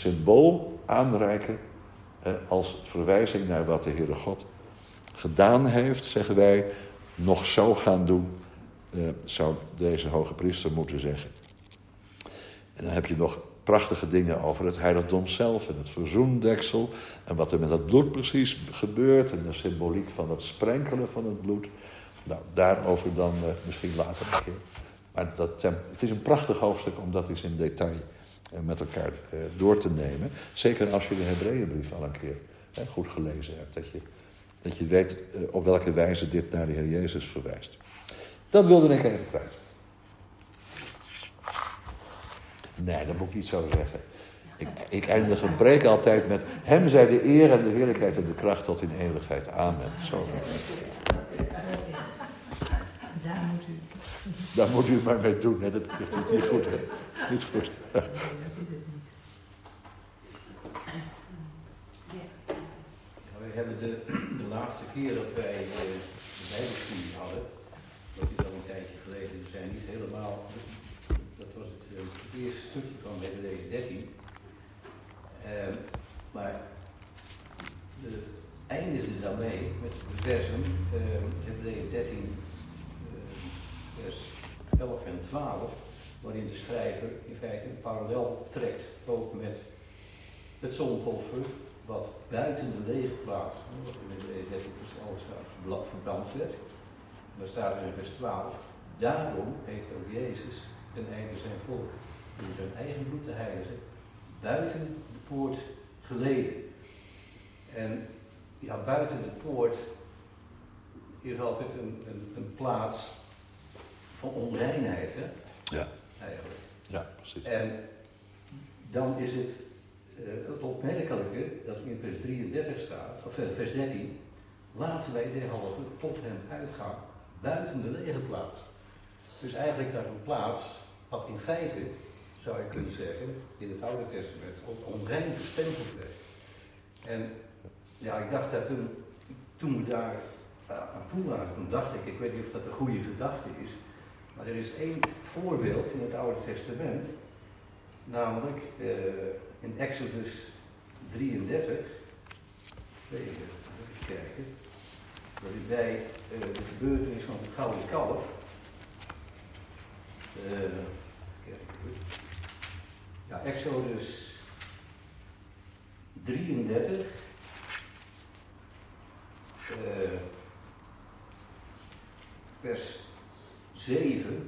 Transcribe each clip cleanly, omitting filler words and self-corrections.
symbool aanreiken als verwijzing naar wat de Heere God gedaan heeft, zeggen wij, nog zo gaan doen, zou deze hoge priester moeten zeggen. En dan heb je nog prachtige dingen over het heiligdom zelf en het verzoendeksel en wat er met dat bloed precies gebeurt en de symboliek van het sprenkelen van het bloed. Nou, daarover dan misschien later een keer. Maar het is een prachtig hoofdstuk om dat eens in detail met elkaar door te nemen. Zeker als je de Hebreeënbrief al een keer goed gelezen hebt. Dat je weet op welke wijze dit naar de Heer Jezus verwijst. Dat wilde ik even kwijt. Nee, dat moet ik niet zo zeggen. Ik eindig een preek altijd met hem zij de eer en de heerlijkheid en de kracht tot in eeuwigheid. Amen. Zo. Daar moet u het maar mee doen. Hè. Dat is niet goed. Hè. Dat is niet goed. We hebben de laatste keer dat wij de Bijbelstudie hadden, dat is al een tijdje geleden, we zijn niet helemaal, dat was het eerste stukje van Hebreeën 13. Maar we eindigden daarmee met de versen Hebreeën 13, vers 11 en 12, waarin de schrijver in feite een parallel trekt, ook met het zondoffer, wat buiten de legerplaats, wat in Hebreeën 13 vers 11 staat, verbrand werd. En dan staat er in vers 12, daarom heeft ook Jezus ten einde zijn volk door zijn eigen bloed te heiligen, buiten de poort geleden. En ja, buiten de poort is altijd een plaats van onreinheid, hè? Ja. Eigenlijk. Ja, precies. En dan is het opmerkelijke dat in vers 33 staat, of vers 13, laten wij derhalve tot hem uitgaan, buiten de legerplaats. Dus eigenlijk naar een plaats wat in feite, zou je kunnen zeggen, in het Oude Testament als onrein bestempeld werd. En ja, ik dacht dat toen we daar aan toe waren, toen dacht ik weet niet of dat een goede gedachte is, maar er is één voorbeeld in het Oude Testament, namelijk in Exodus 33, even kijken, dat is bij de gebeurtenis van het gouden kalf. Ja, Exodus 33, vers 7.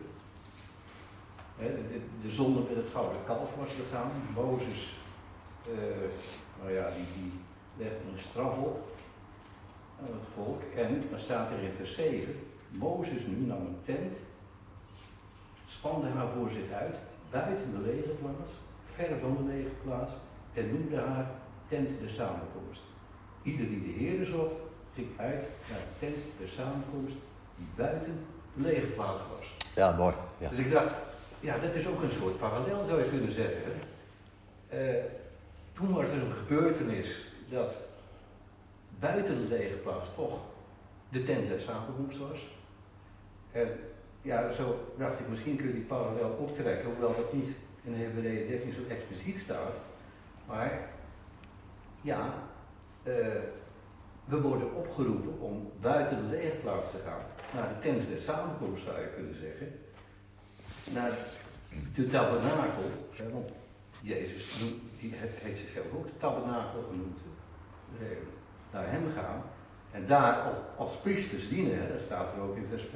De zonde met het gouden kalf was begaan. Mozes, die legde een straf op aan het volk. En dan staat er in vers 7, Mozes nu nam een tent, spande haar voor zich uit, buiten de legerplaats, ver van de legerplaats, en noemde haar tent de samenkomst. Ieder die de Heere zocht, ging uit naar de tent der samenkomst, die buiten de legerplaats was. Ja, mooi. Ja. Dus ik dacht, ja, dat is ook een soort parallel, zou je kunnen zeggen. Toen was er een gebeurtenis dat buiten de legerplaats toch de tent der samenkomst was. En ja, zo dacht ik, misschien kun je die parallel optrekken, hoewel dat niet in Hebreeën 13 zo expliciet staat. Maar ja, we worden opgeroepen om buiten de legerplaats te gaan, naar de tent der samenkomst, zou je kunnen zeggen. Naar de tabernakel, want Jezus die heeft zichzelf ook de tabernakel genoemd. Naar hem gaan en daar als priesters dienen, hè, dat staat er ook in vers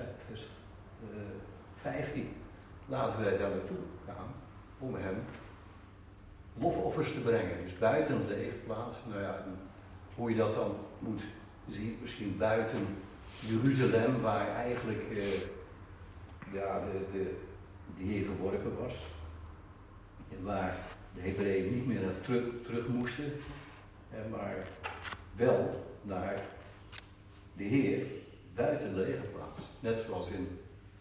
15. Laten wij daar naartoe gaan om hem lofoffers te brengen. Dus buiten de legerplaats, nou ja, hoe je dat dan moet zien, misschien buiten Jeruzalem, waar eigenlijk de Heer verworpen was. En waar de Hebreeën niet meer naar terug moesten, maar wel naar de Heer buiten de legerplaats. Net zoals in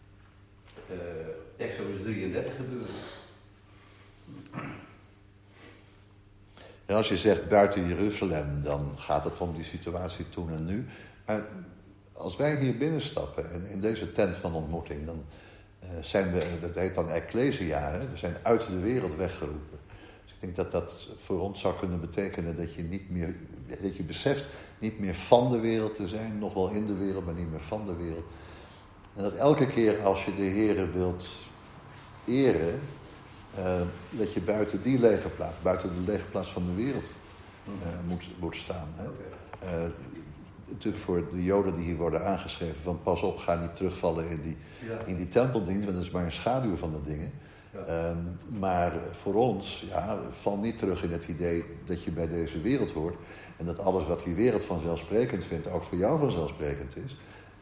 Exodus 33 gebeurde. En als je zegt buiten Jeruzalem, dan gaat het om die situatie toen en nu. Maar als wij hier binnenstappen, en in deze tent van ontmoeting, dan zijn we, dat heet dan Ecclesia, hè? We zijn uit de wereld weggeroepen. Als ik denk dat dat voor ons zou kunnen betekenen dat je beseft niet meer van de wereld te zijn, nog wel in de wereld, maar niet meer van de wereld. En dat elke keer als je de Heere wilt eren, dat je buiten die legerplaats, buiten de legerplaats van de wereld moet staan. Hè? Natuurlijk voor de Joden die hier worden aangeschreven, van pas op, ga niet terugvallen in die tempeldienst, want dat is maar een schaduw van de dingen. Ja. Maar voor ons, val niet terug in het idee dat je bij deze wereld hoort en dat alles wat die wereld vanzelfsprekend vindt, ook voor jou vanzelfsprekend is.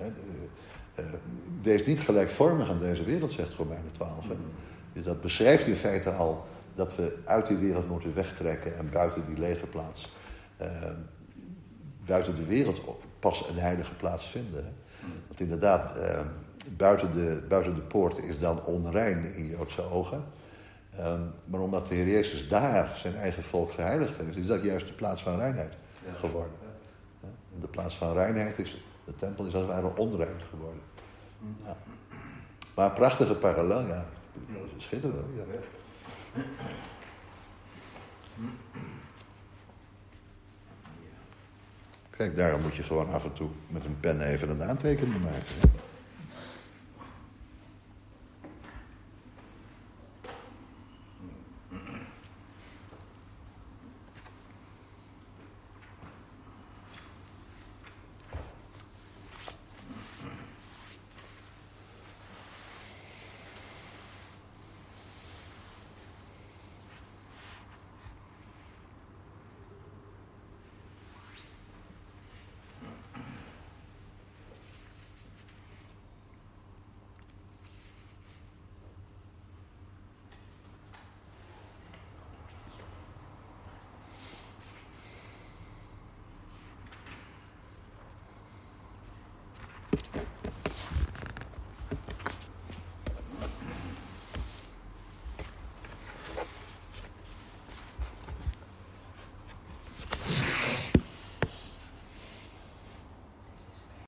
Wees niet gelijkvormig aan deze wereld, zegt Romeinen 12. Dus dat beschrijft in feite al dat we uit die wereld moeten wegtrekken en buiten die legerplaats, buiten de wereld pas een heilige plaats vinden. Hè? Want inderdaad, buiten de poort is dan onrein in Joodse ogen. Maar omdat de Heer Jezus daar zijn eigen volk geheiligd heeft, is dat juist de plaats van reinheid geworden. De plaats van reinheid de tempel is als het ware onrein geworden. Ja. Maar een prachtige parallel, ja. Schitterend, ja. Kijk, daarom moet je gewoon af en toe met een pen even een aantekening maken. Hè?